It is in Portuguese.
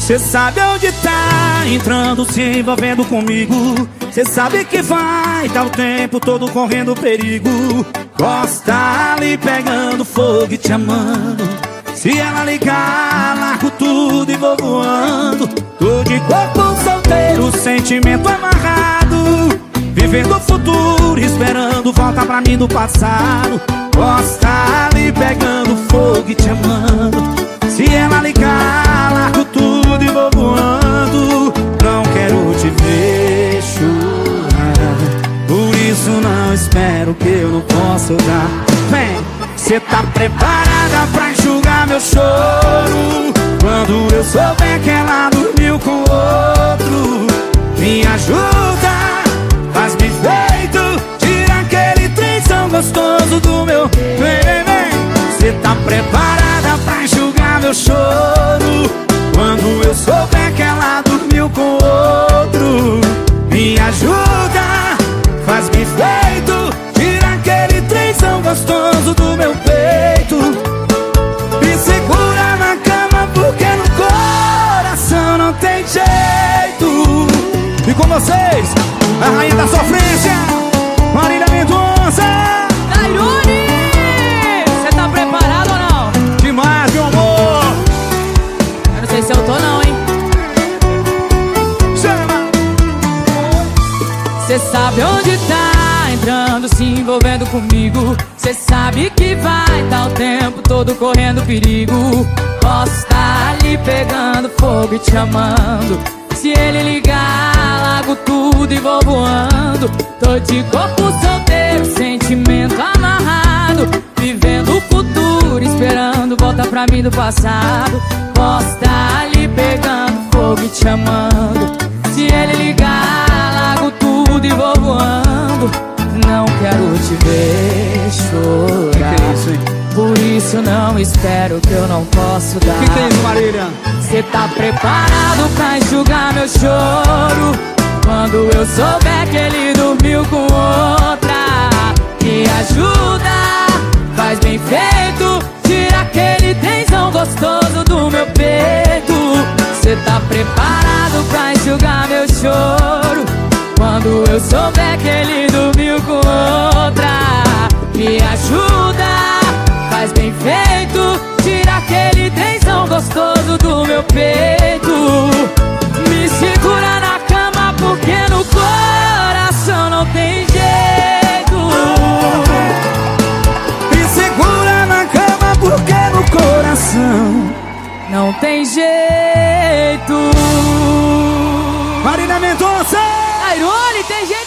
Cê sabe onde tá entrando, se envolvendo comigo. Cê sabe que vai tá o tempo todo correndo perigo. Gosta ali pegando fogo e te amando. Se ela ligar, largo tudo e vou voando. Tô de corpo solteiro, sentimento amarrado, vivendo o futuro, esperando volta pra mim do passado. Gosta ali pegando fogo e te amando. Se ela ligar, largo tudo e vou voando. Não quero te ver chorar, por isso não espero que eu não possa dar. Vem, cê tá preparada pra enxugar meu choro? Quando eu souber que ela dormiu com outro, me ajuda, faz-me feito, tira aquele trenzão gostoso do meu. Vem, vem, cê tá preparada pra enxugar meu choro? Quando eu souber que ela dormiu com outro, me ajuda, faz-me feito, tira aquele trenzão gostoso do meu peito. Me segura na cama porque no coração não tem jeito. E com vocês, a rainha da sofrência, Marília Mendonça. Tairone, cê tá preparado ou não? Demais, meu amor. Eu não sei se eu tô não, hein? Chama. Cê sabe onde tá entrando, se envolvendo comigo. Cê sabe que vai tá o tempo todo correndo perigo. Posso estar ali pegando fogo e te amando. Se ele ligar, largo tudo e vou voando. Tô de corpo solteiro, sentimento amarrado, vivendo o futuro, esperando volta pra mim do passado. Posso estar ali pegando fogo e te amando. Se ele ligar, largo tudo e vou voando. Não quero te ver chorar, Que é isso, hein? por isso não espero que eu não posso dar. Que tem isso, Marília? Cê tá preparado pra enxugar meu choro? Quando eu souber que ele dormiu com outra, me ajuda, faz bem feito, tira aquele tensão gostoso do meu peito. Cê tá preparado pra enxugar meu choro? Quando eu souber que ele dormiu com outra, me ajuda, faz bem feito, tira aquele tensão gostoso do meu peito. Me segura na cama porque no coração não tem jeito. Me segura na cama porque no coração não tem jeito. Marília Mendonça. Tairone, tem jeito.